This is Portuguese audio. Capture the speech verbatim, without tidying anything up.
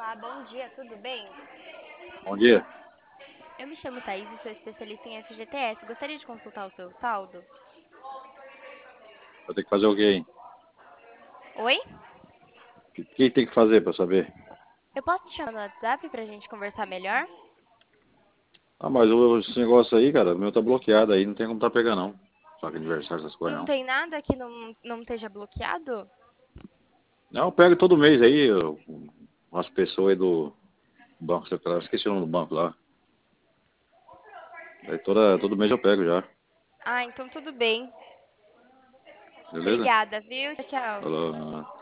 Olá, bom dia, tudo bem? Bom dia. Eu me chamo Thaís e sou especialista em F G T S. Gostaria de consultar o seu saldo? Vou ter que fazer o quê, hein? Oi? O que, que tem que fazer para saber? Eu posso te chamar no WhatsApp pra gente conversar melhor? Ah, mas o, esse negócio aí, cara, o meu tá bloqueado aí, não tem como tá pegando, não. Só que aniversário, essas coisas, Não não. tem nada que não, não esteja bloqueado? Não, eu pego todo mês aí, eu, umas pessoas aí do banco central, esqueci o nome do banco lá. Aí toda, todo mês eu pego já, Ah, então tudo bem. beleza? Obrigada, viu? Tchau, tchau. Falou.